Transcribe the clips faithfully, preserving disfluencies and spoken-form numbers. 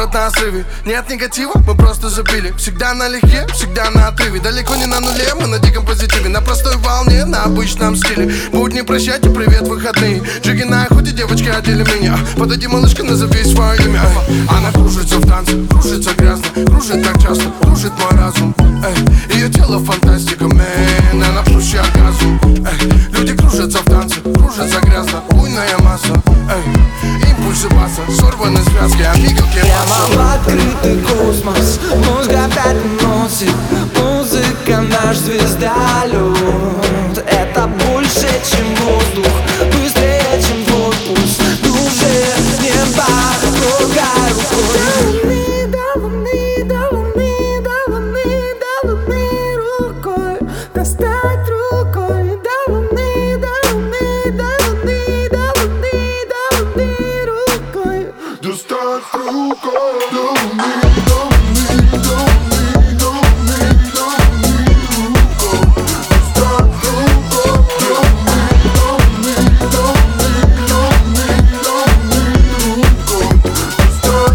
город на срыве. Нет негатива, мы просто забили. Всегда налегке, всегда на отрыве. Далеко не на нуле, мы на диком позитиве. На простой волне, на обычном стиле. Будни прощайте, привет, выходные. Джиги на охоте, девочки одели меня. Подойди, малышка, назови свое имя. Она кружится в танце, кружится грязно. Кружит так часто, кружит мой разум. Эй, ее тело фантастика, мэн. Она плющ оргазм. Эй, люди кружатся в танце, кружатся грязно. Буйная масса, эй, импульсы баса, сорваны связки, амиго, прямо в открытый космос мозг опять уносит. Музыка наш звездолет. Это больше, чем воздух, быстрее, чем твой пульс. Глубже неба, трогай рукой. До луны, до луны, до луны, до луны рукой. Достать рукой. До луны, до луны, до луны, до луны, до луны рукой. Достать рукой, до луны, до луны, до луны, до луны, до луны рукой. Достать рукой, до луны, до луны, до луны, до луны, до луны рукой. Достать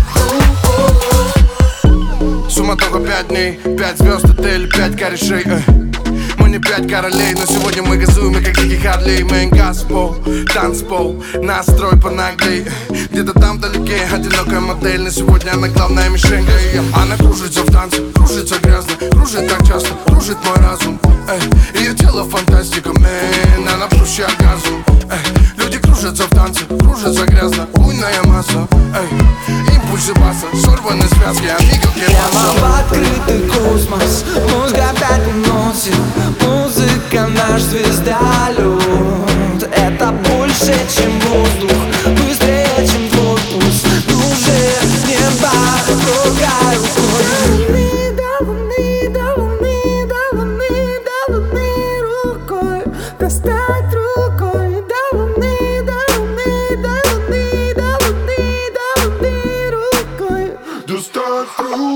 рукой. Суматоха пять дней, пять звезд, отель, пять корешей, э. Мы не пять королей, но сегодня мы газуем, и как дикий Харлей. Мэн, газпол, танцпол, настрой понаглей. Где-то там вдалеке одинокая модель, но сегодня она главная мишень. Она кружится в танце, кружится грязно. Кружит так часто, кружит мой разум. Эй, ее тело фантастика, мэн. Она плющ оргазм. Эй, люди кружатся в танце, кружатся грязно. Буйная масса, эй, импульсы баса, сорваны связки, амиго, прямо в открытый космос мозг опять уносит. Музыка наш звездолет. Это больше, чем воздух, быстрее, чем твой пульс. Глубже неба, трогай рукой. До луны, до луны, до луны, до луны рукой. Достать рукой. До луны, до луны, до луны, до луны, до луны рукой. Достать рукой.